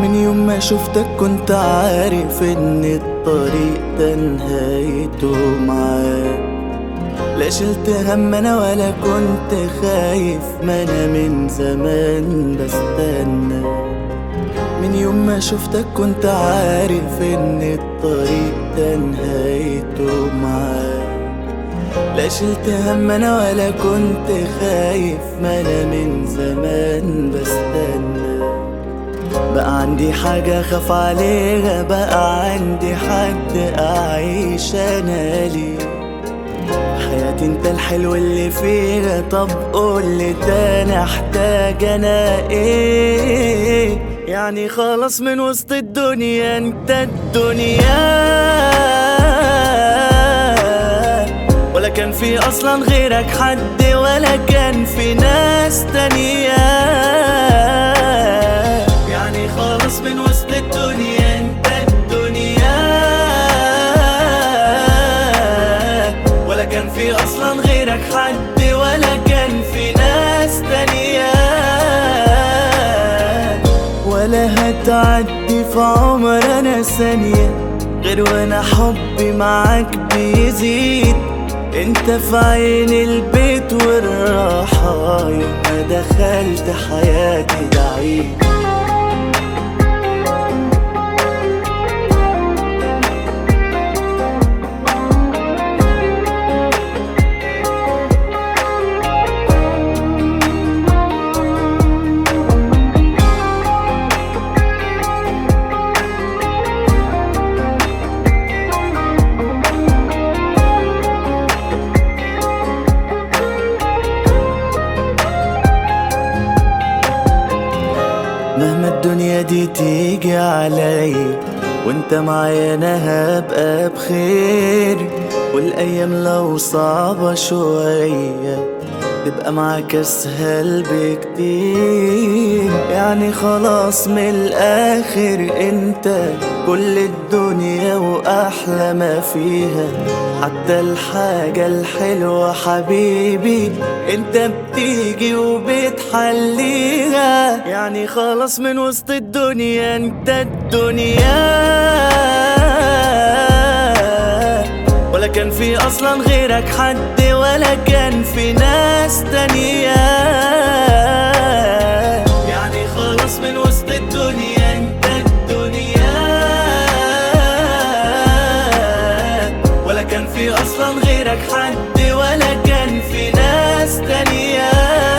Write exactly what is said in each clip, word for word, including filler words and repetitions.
من يوم ما شفتك كنت عارف ان الطريق ده نهايته معاك. لا شلت هم انا ولا كنت خايف، ما انا من زمان بستنى. من يوم ما شفتك كنت عارف ان الطريق ده نهايته معاك. لا شلت هم انا ولا كنت خايف، ما انا من زمان بستنى. بقى عندي حاجة خاف عليها، بقى عندي حد أعيش أنا ليه. حياتي انت الحلو اللي فيها، طب قولي تاني احتاج انا ايه؟ يعني خلاص من وسط الدنيا انت الدنيا، ولا كان في اصلا غيرك حد، ولا كان في ناس تانية. يعني خلاص من وسط الدنيا انت الدنيا، ولا كان في اصلا غيرك حد، ولا كان في ناس تانية. ولا هتعدي في عمرنا ثانية غير وانا حبي معاك بيزيد. انت في عين البيت والراحة، يوم ما دخلت حياتي ده عيد. مهما الدنيا دي تيجي علي وانت معايا انا هبقى بخير. والايام لو صعبة شوية تبقى معاك اسهل بكتير. يعني خلاص من الاخر انت كل الدنيا واحلى ما فيها، حتى الحاجة الحلوة حبيبي انت بتيجي وبتحليها. يعني خلاص من وسط الدنيا انت الدنيا، ولا كان في اصلا غيرك حد، ولا كان في ناس تانية. يعني خلاص من وسط الدنيا انت الدنيا، ولا كان في اصلا غيرك حد، ولا كان في ناس تانية.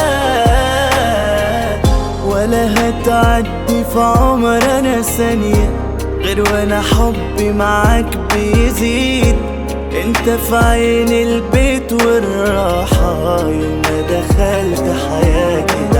ولا هتعدي في عمرنا ثانية غير وانا حبي معاك بيزيد. انت في عين البيت والراحة، يوم ما دخلت حياتي